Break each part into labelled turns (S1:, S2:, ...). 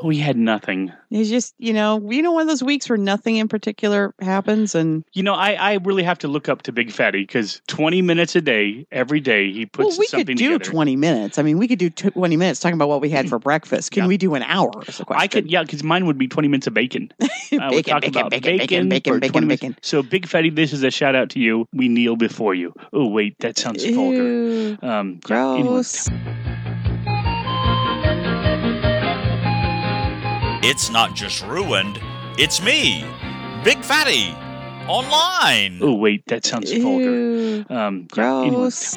S1: We had nothing.
S2: It's just, one of those weeks where nothing in particular happens. And
S1: I really have to look up to Big Fatty because 20 minutes a day, every day, he puts something together.
S2: We could do 20 minutes. I mean, we could do 20 minutes talking about what we had for breakfast. Can we do an hour?
S1: I could, because mine would be 20 minutes of bacon.
S2: Bacon.
S1: So Big Fatty, this is a shout out to you. We kneel before you. Oh, wait, that sounds vulgar.
S2: Gross.
S3: It's not just ruined, it's me, Big Fatty, online.
S1: Oh, wait, that sounds vulgar.
S2: Gross.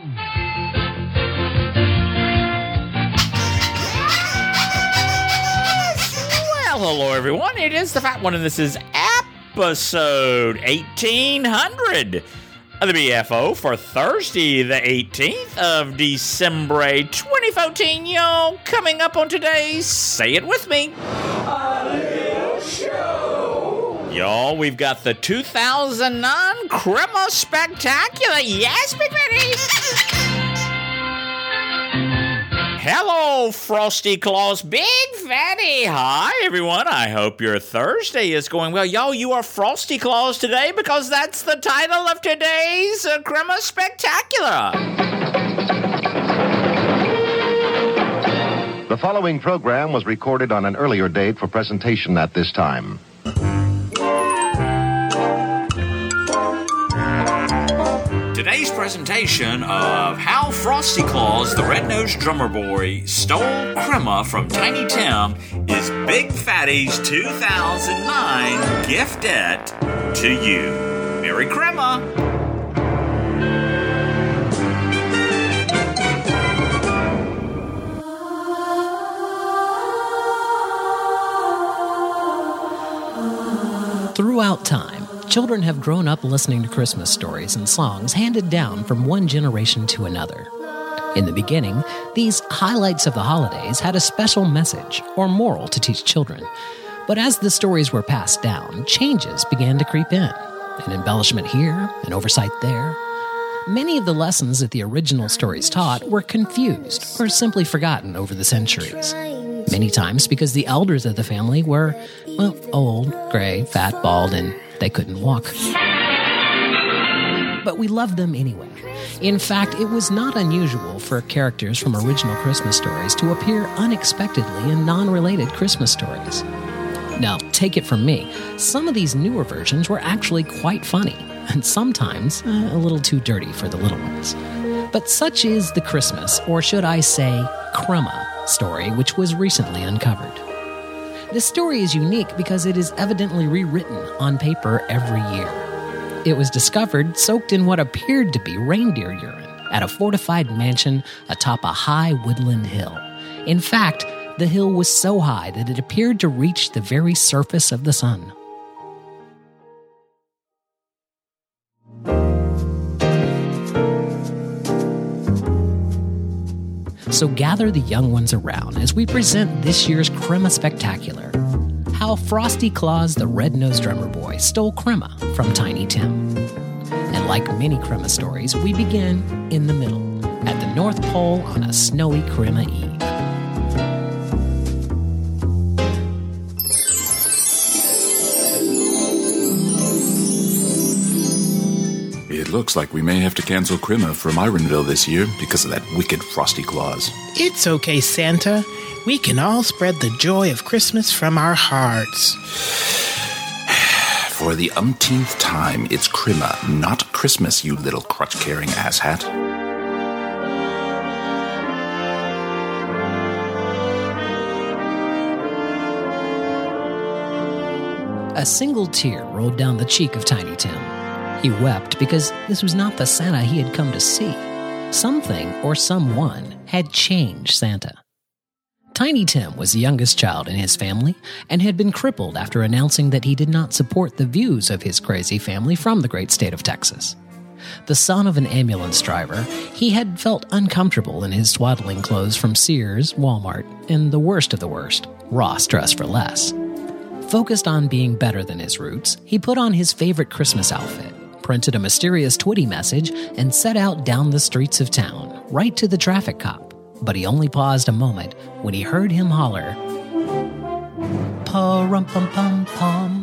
S3: Well, hello, everyone. It is the Fat One, and this is episode 1800 of the BFO for Thursday, the 18th of December, 2014. Y'all, coming up on today's Say It With Me. A little show. Y'all, we've got the 2009 Crema Spectacular. Yes, Big Fatty. Hello, Frosty Claus, Big Fatty. Hi, everyone. I hope your Thursday is going well. Y'all, you are Frosty Claus today because that's the title of today's Crema Spectacular.
S4: The following program was recorded on an earlier date for presentation at this time.
S3: Today's presentation of how Frosty Claus, the red-nosed drummer boy, stole crema from Tiny Tim is Big Fatty's 2009 gift debt to you. Merry Crema!
S5: Throughout time, children have grown up listening to Christmas stories and songs handed down from one generation to another. In the beginning, these highlights of the holidays had a special message or moral to teach children. But as the stories were passed down, changes began to creep in. An embellishment here, an oversight there. Many of the lessons that the original stories taught were confused or simply forgotten over the centuries. Many times because the elders of the family were, old, gray, fat, bald, and they couldn't walk. But we loved them anyway. In fact, it was not unusual for characters from original Christmas stories to appear unexpectedly in non-related Christmas stories. Now, take it from me, some of these newer versions were actually quite funny, and sometimes a little too dirty for the little ones. But such is the Christmas, or should I say, Crema, story, which was recently uncovered. This story is unique because it is evidently rewritten on paper every year. It was discovered soaked in what appeared to be reindeer urine at a fortified mansion atop a high woodland hill. In fact, the hill was so high that it appeared to reach the very surface of the sun. So gather the young ones around as we present this year's Crema Spectacular. How Frosty Claus, the red-nosed drummer boy, stole crema from Tiny Tim. And like many crema stories, we begin in the middle, at the North Pole on a snowy crema eve.
S6: It looks like we may have to cancel crema from Ironville this year because of that wicked Frosty Claus.
S7: It's okay, Santa. We can all spread the joy of Christmas from our hearts.
S6: For the umpteenth time, it's crema, not Christmas, you little crutch-carrying asshat.
S5: A single tear rolled down the cheek of Tiny Tim. He wept because this was not the Santa he had come to see. Something or someone had changed Santa. Tiny Tim was the youngest child in his family and had been crippled after announcing that he did not support the views of his crazy family from the great state of Texas. The son of an ambulance driver, he had felt uncomfortable in his swaddling clothes from Sears, Walmart, and the worst of the worst, Ross Dress for Less. Focused on being better than his roots, he put on his favorite Christmas outfit, printed a mysterious Twitty message, and set out down the streets of town, right to the traffic cop. But he only paused a moment when he heard him holler, Pa-rum-pum-pum-pum.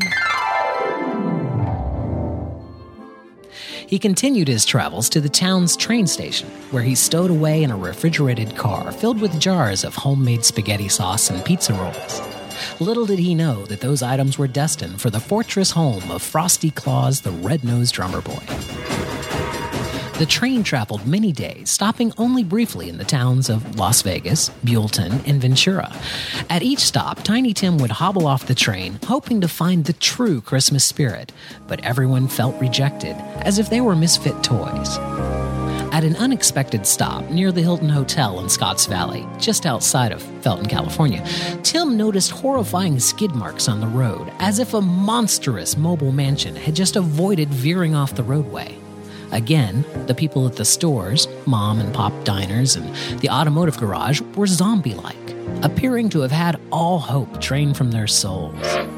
S5: He continued his travels to the town's train station, where he stowed away in a refrigerated car filled with jars of homemade spaghetti sauce and pizza rolls. Little did he know that those items were destined for the fortress home of Frosty Claus, the red-nosed drummer boy. The train traveled many days, stopping only briefly in the towns of Las Vegas, Buellton, and Ventura. At each stop, Tiny Tim would hobble off the train, hoping to find the true Christmas spirit, but everyone felt rejected, as if they were misfit toys. At an unexpected stop near the Hilton Hotel in Scotts Valley, just outside of Felton, California, Tim noticed horrifying skid marks on the road, as if a monstrous mobile mansion had just avoided veering off the roadway. Again, the people at the stores, mom and pop diners, and the automotive garage were zombie-like, appearing to have had all hope drained from their souls.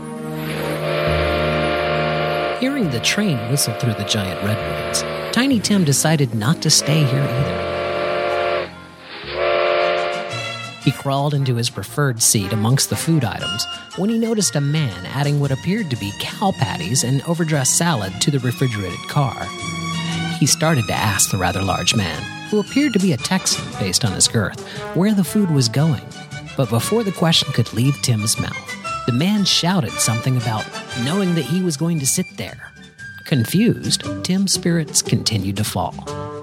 S5: Hearing the train whistle through the giant redwoods, Tiny Tim decided not to stay here either. He crawled into his preferred seat amongst the food items when he noticed a man adding what appeared to be cow patties and overdressed salad to the refrigerated car. He started to ask the rather large man, who appeared to be a Texan based on his girth, where the food was going. But before the question could leave Tim's mouth, the man shouted something about knowing that he was going to sit there. Confused, Tim's spirits continued to fall.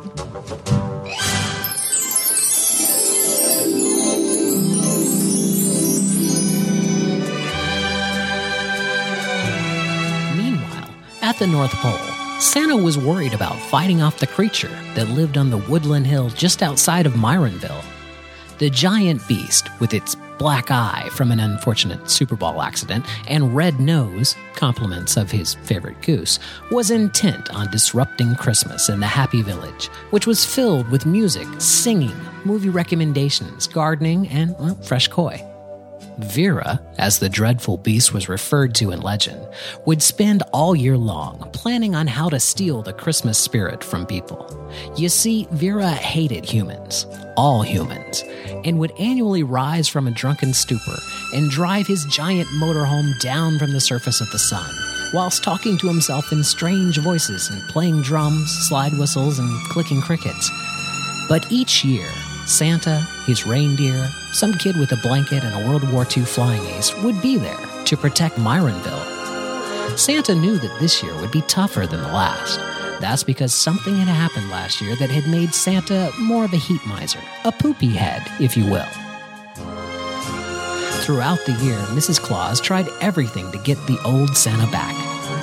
S5: Meanwhile, at the North Pole, Santa was worried about fighting off the creature that lived on the woodland hill just outside of Myronville. The giant beast, with its black eye from an unfortunate Super Bowl accident and red nose, compliments of his favorite goose, was intent on disrupting Christmas in the Happy Village, which was filled with music, singing, movie recommendations, gardening, and, fresh koi. Vera, as the dreadful beast was referred to in legend, would spend all year long planning on how to steal the Christmas spirit from people. You see, Vera hated humans, all humans, and would annually rise from a drunken stupor and drive his giant motorhome down from the surface of the sun, whilst talking to himself in strange voices and playing drums, slide whistles, and clicking crickets. But each year, Santa, his reindeer, some kid with a blanket and a World War II flying ace would be there to protect Myronville. Santa knew that this year would be tougher than the last. That's because something had happened last year that had made Santa more of a heat miser, a poopy head, if you will. Throughout the year, Mrs. Claus tried everything to get the old Santa back.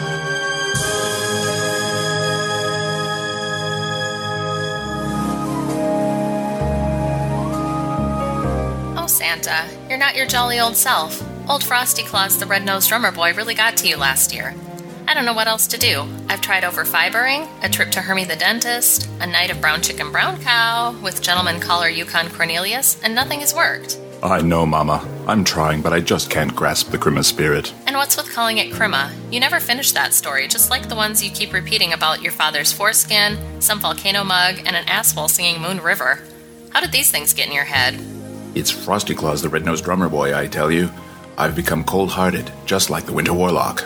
S8: Santa, you're not your jolly old self. Old Frosty Claus, the red-nosed drummer boy, really got to you last year. I don't know what else to do. I've tried over-fibering, a trip to Hermie the dentist, a night of brown chicken brown cow, with gentleman caller Yukon Cornelius, and nothing has worked.
S6: I know, Mama. I'm trying, but I just can't grasp the Krima spirit.
S8: And what's with calling it Krima? You never finish that story, just like the ones you keep repeating about your father's foreskin, some volcano mug, and an asshole singing Moon River. How did these things get in your head?
S6: It's Frosty Claus, the red-nosed drummer boy, I tell you. I've become cold-hearted, just like the Winter Warlock.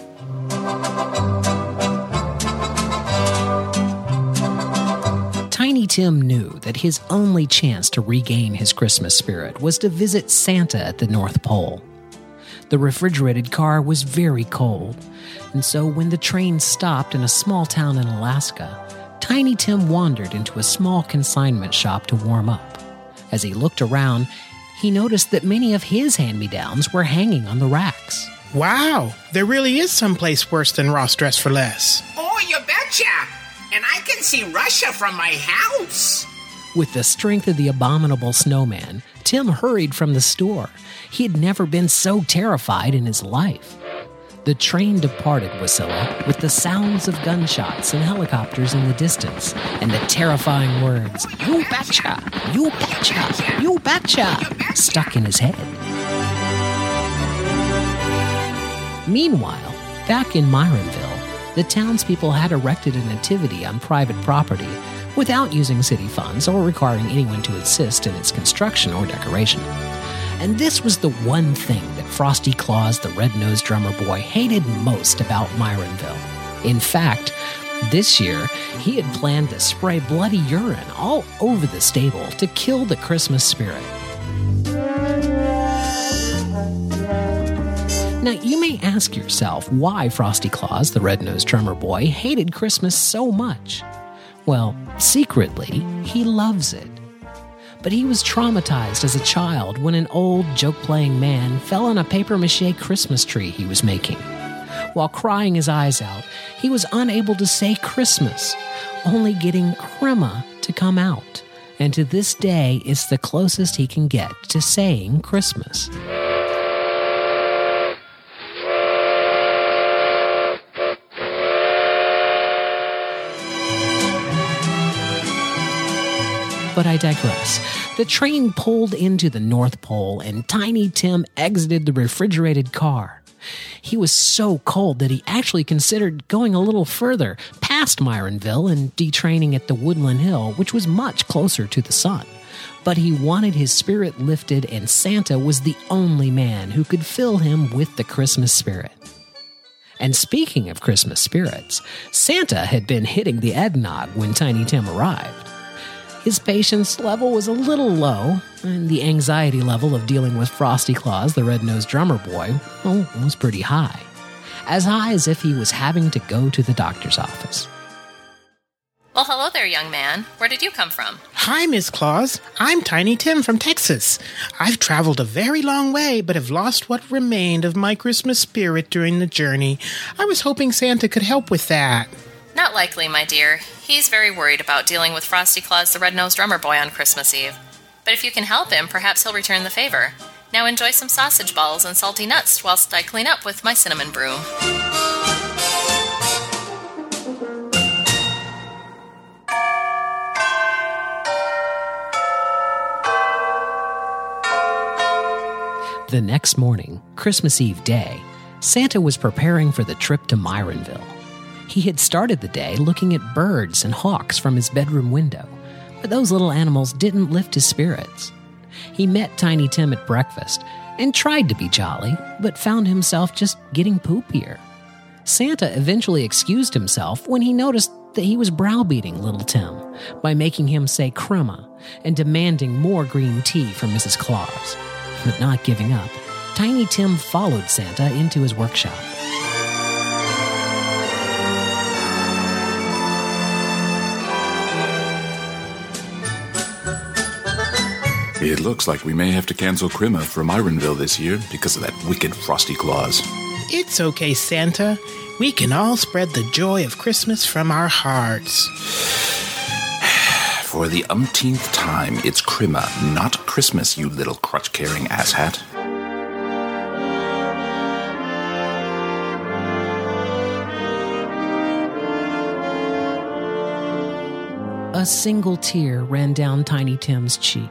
S5: Tiny Tim knew that his only chance to regain his Christmas spirit was to visit Santa at the North Pole. The refrigerated car was very cold, and so when the train stopped in a small town in Alaska, Tiny Tim wandered into a small consignment shop to warm up. As he looked around, he noticed that many of his hand-me-downs were hanging on the racks.
S7: Wow, there really is someplace worse than Ross Dress for Less.
S9: Oh, you betcha! And I can see Russia from my house.
S5: With the strength of the abominable snowman, Tim hurried from the store. He had never been so terrified in his life. The train departed Wasilla with the sounds of gunshots and helicopters in the distance and the terrifying words, "You betcha! You betcha! You betcha!" stuck in his head. Meanwhile, back in Myronville, the townspeople had erected a nativity on private property without using city funds or requiring anyone to assist in its construction or decoration. And this was the one thing that Frosty Claus, the red-nosed drummer boy, hated most about Myronville. In fact, this year, he had planned to spray bloody urine all over the stable to kill the Christmas spirit. Now, you may ask yourself why Frosty Claus, the red-nosed drummer boy, hated Christmas so much. Well, secretly, he loves it. But he was traumatized as a child when an old, joke-playing man fell on a papier-mâché Christmas tree he was making. While crying his eyes out, he was unable to say Christmas, only getting crema to come out. And to this day, it's the closest he can get to saying Christmas. But I digress. The train pulled into the North Pole and Tiny Tim exited the refrigerated car. He was so cold that he actually considered going a little further, past Myronville and detraining at the Woodland Hill, which was much closer to the sun. But he wanted his spirit lifted, and Santa was the only man who could fill him with the Christmas spirit. And speaking of Christmas spirits, Santa had been hitting the eggnog when Tiny Tim arrived. His patience level was a little low, and the anxiety level of dealing with Frosty Claus, the red-nosed drummer boy, was pretty high. As high as if he was having to go to the doctor's office.
S8: Well, hello there, young man. Where did you come from?
S7: Hi, Miss Claus. I'm Tiny Tim from Texas. I've traveled a very long way, but have lost what remained of my Christmas spirit during the journey. I was hoping Santa could help with that.
S8: Not likely, my dear. He's very worried about dealing with Frosty Claus, the red-nosed drummer boy, on Christmas Eve. But if you can help him, perhaps he'll return the favor. Now enjoy some sausage balls and salty nuts whilst I clean up with my cinnamon broom.
S5: The next morning, Christmas Eve day, Santa was preparing for the trip to Myronville. He had started the day looking at birds and hawks from his bedroom window, but those little animals didn't lift his spirits. He met Tiny Tim at breakfast and tried to be jolly, but found himself just getting poopier. Santa eventually excused himself when he noticed that he was browbeating little Tim by making him say crema and demanding more green tea from Mrs. Claus. But not giving up, Tiny Tim followed Santa into his workshop.
S6: It looks like we may have to cancel Crema from Myronville this year because of that wicked Frosty Claus.
S7: It's okay, Santa. We can all spread the joy of Christmas from our hearts.
S6: For the umpteenth time, it's Crema, not Christmas, you little crutch-carrying asshat.
S5: A single tear ran down Tiny Tim's cheek.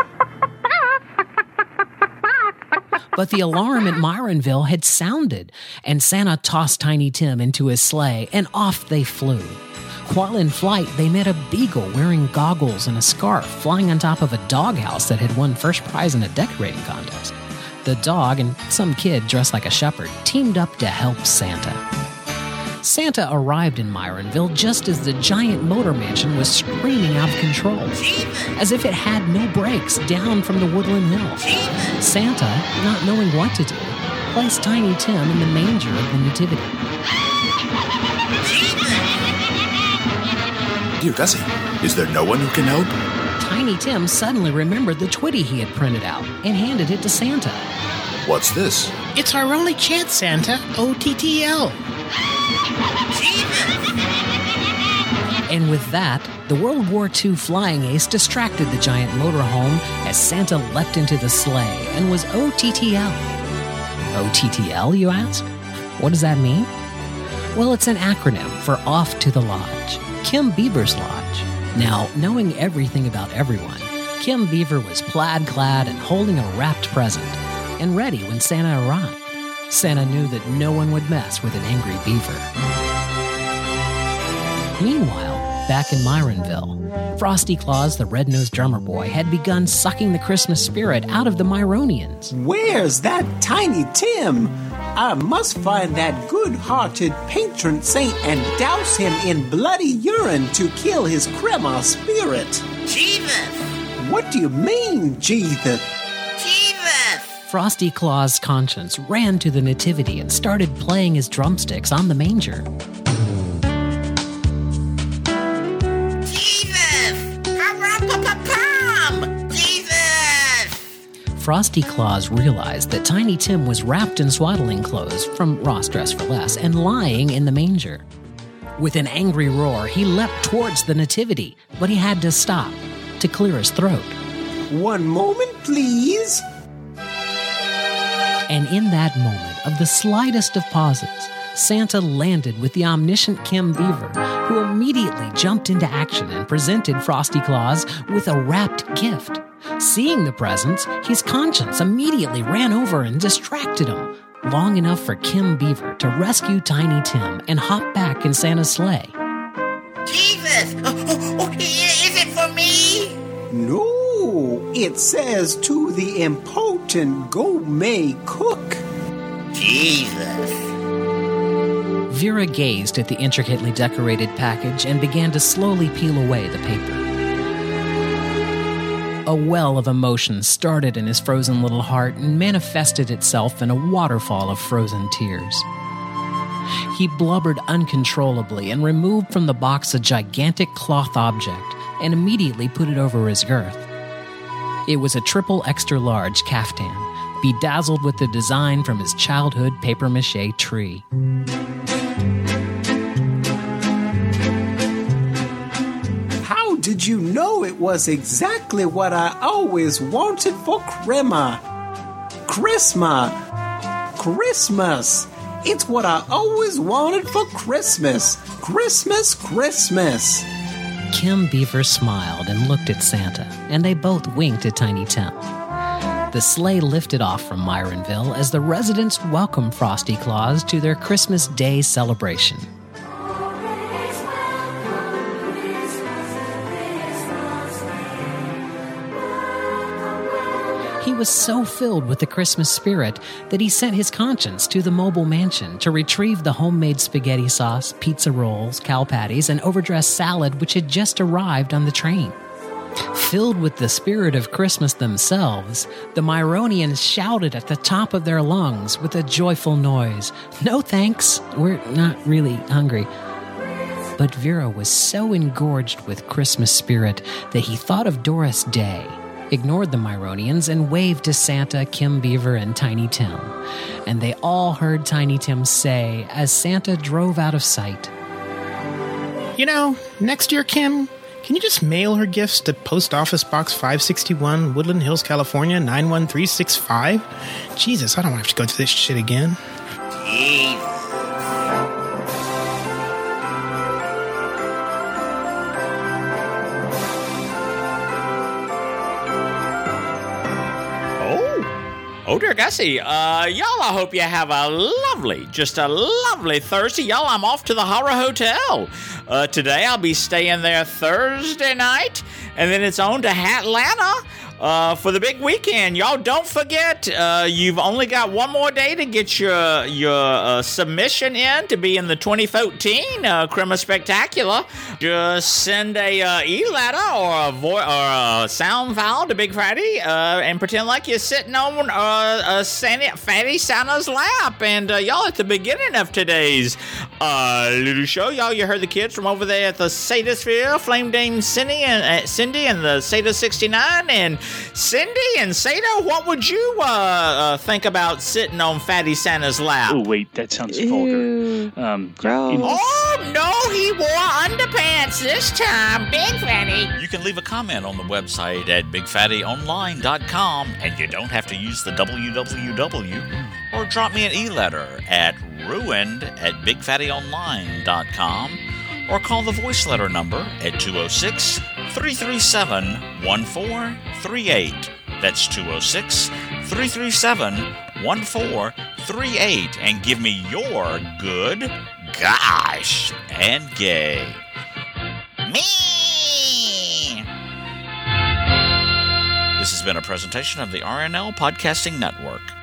S5: But the alarm at Myronville had sounded, and Santa tossed Tiny Tim into his sleigh, and off they flew. While in flight, they met a beagle wearing goggles and a scarf flying on top of a doghouse that had won first prize in a decorating contest. The dog and some kid dressed like a shepherd teamed up to help Santa. Santa arrived in Myronville just as the giant motor mansion was screaming out of control, as if it had no brakes down from the Woodland Hill. Santa, not knowing what to do, placed Tiny Tim in the manger of the Nativity.
S6: Dear Gussie, is there no one who can help?
S5: Tiny Tim suddenly remembered the Twitty he had printed out and handed it to Santa.
S6: What's this?
S7: It's our only chance, Santa. OTTL.
S5: And with that, the World War II flying ace distracted the giant motorhome as Santa leapt into the sleigh and was OTTL. OTTL, you ask? What does that mean? Well, it's an acronym for Off to the Lodge, Kim Beaver's Lodge. Now, knowing everything about everyone, Kim Beaver was plaid-clad and holding a wrapped present, and ready when Santa arrived. Santa knew that no one would mess with an angry beaver. Meanwhile, back in Myronville. Frosty Claus, the red-nosed drummer boy, had begun sucking the Christmas spirit out of the Myronians.
S10: Where's that Tiny Tim? I must find that good-hearted patron saint and douse him in bloody urine to kill his crema spirit.
S9: Jesus!
S10: What do you mean, Jesus?
S9: Jesus!
S5: Frosty Claus' conscience ran to the nativity and started playing his drumsticks on the manger. Frosty Claus realized that Tiny Tim was wrapped in swaddling clothes from Ross Dress for Less and lying in the manger. With an angry roar, he leapt towards the nativity, but he had to stop to clear his throat.
S10: One moment, please.
S5: And in that moment of the slightest of pauses, Santa landed with the omniscient Kim Beaver, who immediately jumped into action and presented Frosty Claus with a wrapped gift. Seeing the presents, his conscience immediately ran over and distracted him, long enough for Kim Beaver to rescue Tiny Tim and hop back in Santa's sleigh.
S9: Jesus! Is it for me?
S10: No, it says to the impotent gourmet cook.
S9: Jesus!
S5: Vera gazed at the intricately decorated package and began to slowly peel away the paper. A well of emotion started in his frozen little heart and manifested itself in a waterfall of frozen tears. He blubbered uncontrollably and removed from the box a gigantic cloth object and immediately put it over his girth. It was a triple extra-large caftan, bedazzled with the design from his childhood papier-mâché tree.
S10: Did you know it was exactly what I always wanted for Christmas? It's what I always wanted for Christmas. Christmas.
S5: Kim Beaver smiled and looked at Santa, and they both winked at Tiny Tim. The sleigh lifted off from Myronville as the residents welcomed Frosty Claus to their Christmas Day celebration. He was so filled with the Christmas spirit that he sent his conscience to the mobile mansion to retrieve the homemade spaghetti sauce, pizza rolls, cow patties, and overdressed salad which had just arrived on the train. Filled with the spirit of Christmas themselves, the Myronians shouted at the top of their lungs with a joyful noise, "No thanks, we're not really hungry." But Vera was so engorged with Christmas spirit that he thought of Doris Day, ignored the Myronians, and waved to Santa, Kim Beaver, and Tiny Tim. And they all heard Tiny Tim say as Santa drove out of sight,
S7: You know, next year, Kim, can you just mail her gifts to Post Office Box 561, Woodland Hills, California, 91365? Jesus, I don't want to have to go through this shit again.
S9: Jesus!
S3: Oh, dear Gussie. Y'all, I hope you have a lovely Thursday. Y'all, I'm off to the Horror Hotel. Today, I'll be staying there Thursday night, and then it's on to Atlanta for the big weekend. Y'all, don't forget, you've only got one more day to get your submission in to be in the 2014 Crema Spectacular. Just send a e-letter or a sound file to Big Fatty and pretend like you're sitting on Fatty Santa's lap. And y'all, at the beginning of today's little show, y'all, you heard the kids from over there at the Satasphere, Flame Dame Cindy and the Sata 69. And Cindy and Sata, what would you think about sitting on Fatty Santa's lap?
S1: Oh, wait, that sounds vulgar.
S2: Gross.
S9: Oh, no, he wore underpants this time, Big Fatty.
S3: You can leave a comment on the website at bigfattyonline.com, and you don't have to use the www, or drop me an e-letter at ruined@bigfattyonline.com, or call the voice letter number at 206-337-1438. That's 206-337-1438, and give me your good, gosh, and gay.
S9: Me
S3: This has been a presentation of the RNL Podcasting Network.